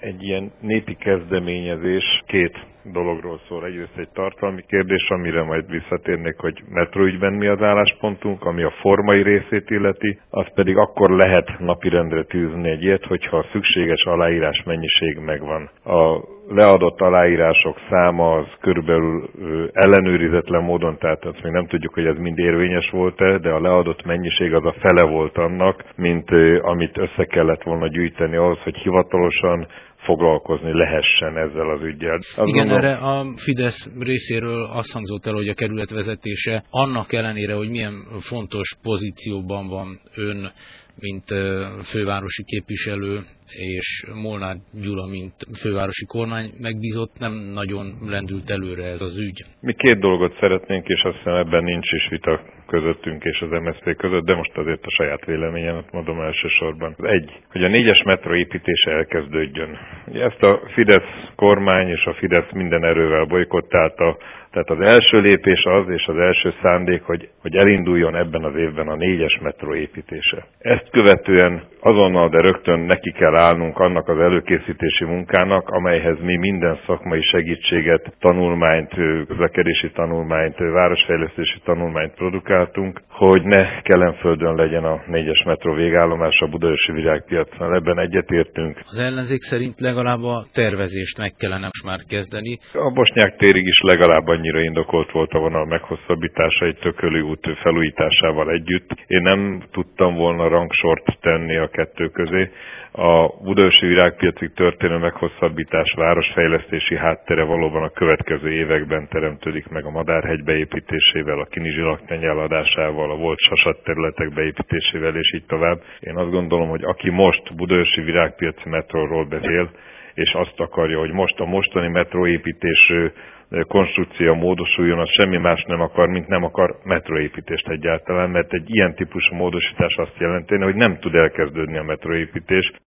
Egy ilyen népi kezdeményezés két dologról szól. Egyrészt egy tartalmi kérdés, amire majd visszatérnék, hogy metróügyben mi az álláspontunk, ami a formai részét illeti, az pedig akkor lehet napirendre tűzni egy ilyet, hogyha a szükséges aláírás mennyiség megvan. A leadott aláírások száma az körülbelül ellenőrizetlen módon, tehát azt még nem tudjuk, hogy ez mind érvényes volt-e, de a leadott mennyiség az a fele volt annak, mint amit össze kellett volna gyűjteni ahhoz, hogy hivatalosan foglalkozni lehessen ezzel az üggyel. Igen, erre a Fidesz részéről azt hangzott el, hogy a kerület vezetése annak ellenére, hogy milyen fontos pozícióban van ön, mint fővárosi képviselő, és Molnár Gyula, mint fővárosi kormány megbízott, nem nagyon lendült előre ez az ügy. Mi két dolgot szeretnénk, és azt hiszem ebben nincs is vita közöttünk és az MSZP között, de most azért a saját véleményemet mondom elsősorban. Egy, hogy a 4-es metró építése elkezdődjön. Ugye ezt a Fidesz kormány és a Fidesz minden erővel bojkottálta, tehát az első lépés az, és az első szándék, hogy elinduljon ebben az évben a 4-es metró építése. Ezt követően azonnal, de rögtön neki kell állnunk annak az előkészítési munkának, amelyhez mi minden szakmai segítséget, tanulmányt, közlekedési tanulmányt, városfejlesztési tanulmányt produkáltunk, hogy ne Kelenföldön legyen a 4-es metró végállomás a Budaörsi Virágpiacon. Ebben egyetértünk. Az ellenzék szerint legalább a tervezést meg kellene most már kezdeni. A Bosnyák térig is legalább annyira indokolt volt a vonal meghosszabbítása egy Tököli út felújításával együtt. Én nem tudtam volna rangsort tenni a kettő közé. A Budaörsi Virágpiacig történő meghosszabbítás városfejlesztési háttere valóban a következő években teremtődik meg a Madárhegy beépítésével, a Kinizsi Laktany eladásával, a volt sasat területek beépítésével és így tovább. Én azt gondolom, hogy aki most Budaörsi Virágpiaci metróról beszél, és azt akarja, hogy most a mostani metróépítés konstrukció módosuljon, az semmi más nem akar, mint nem akar metróépítést egyáltalán, mert egy ilyen típusú módosítás azt jelenteni, hogy nem tud elkezdődni a metróépítés.